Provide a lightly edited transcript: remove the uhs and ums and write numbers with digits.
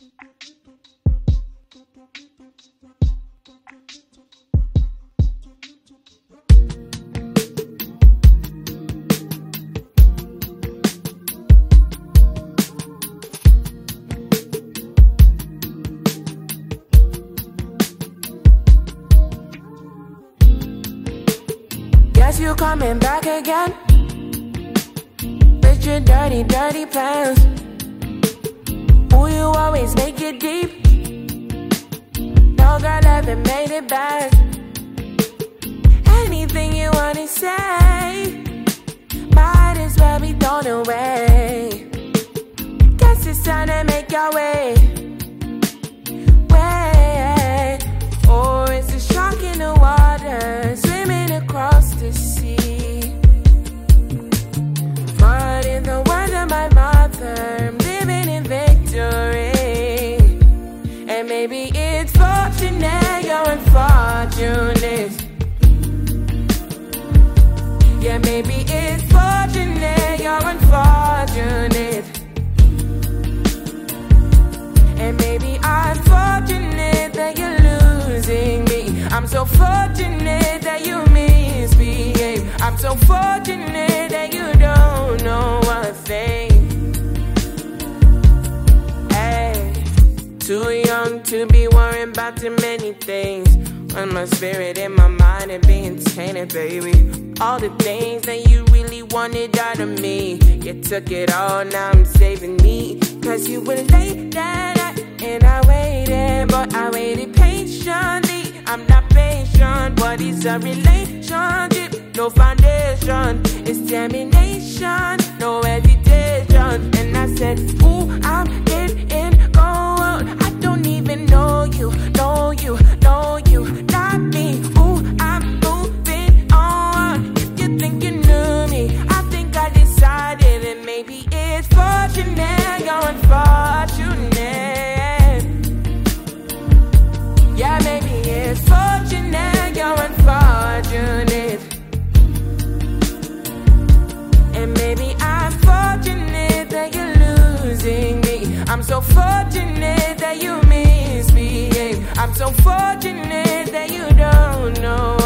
Guess you coming back again with your dirty, dirty plans. Ooh, you always make it deep. No girl ever made it back. Anything you wanna say might as well be thrown away. Guess it's time to make your way. Or it's a shark in the water swimming across the sea. But in the words of my mother, I'm living in victory. And maybe it's fortunate you're unfortunate. Yeah, maybe it's fortunate you're unfortunate. And maybe I'm fortunate that you're losing me. I'm so fortunate that you misbehave. I'm so fortunate that you don't know a thing. Hey, too young to be worrying about too many things. When my spirit and my mind are being tainted, baby. All the things that you really wanted out of me, you took it all, now I'm saving me. Cause you were late that night and I waited, but I waited patiently. I'm not patient, but it's a relationship. No foundation, it's termination. No hesitation. And I said, ooh, I'm getting cold. I don't even know you, know you, know you, not me. Ooh, I'm moving on. If you think you knew me, I think I decided that maybe it's fortunate you're unfortunate. Yeah, maybe it's fortunate you're unfortunate. And maybe I'm fortunate that you're losing me. I'm so fortunate that you misbehave. I'm so fortunate that you don't know